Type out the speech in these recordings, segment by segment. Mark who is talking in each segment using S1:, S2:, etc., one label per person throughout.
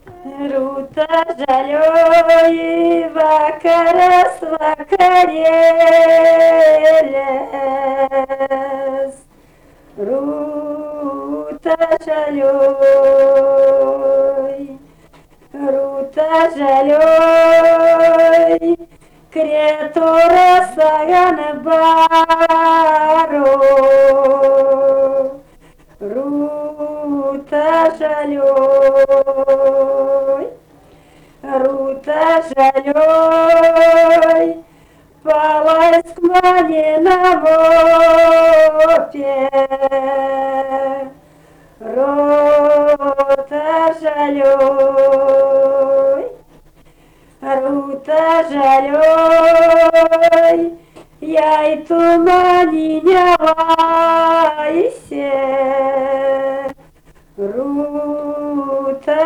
S1: Rūta žalioji vakaras vakarėlės. Rūta žalioji, rūta žalioji, krietoras agan baro. Rūta žalioji, rūta žalioji, palaisk mane namo rūta žalioji, rūta žalioji, jei tu mani nelaisi. Rūta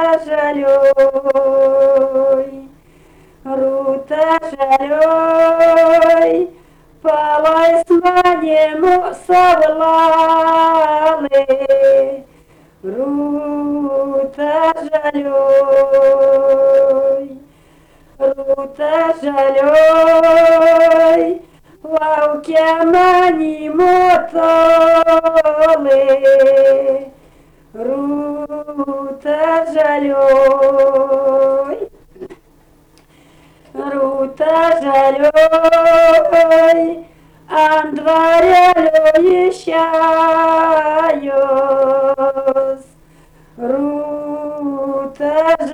S1: žalioji, rūta žalioji, palaisk mane saulelė. Rūta žalioji, rūta žalioji, laukia mani motolė. Rūta žalioji, rūta žalioji, ant dvarelio išėjos. Rūta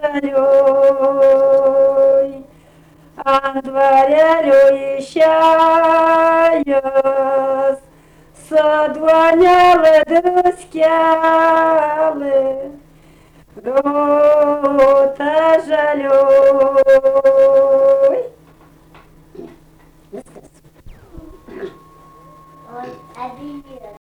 S1: žalioji, ant dvarelio išėjos. Saduonelė druskelė, rūta žalioji. Viskas.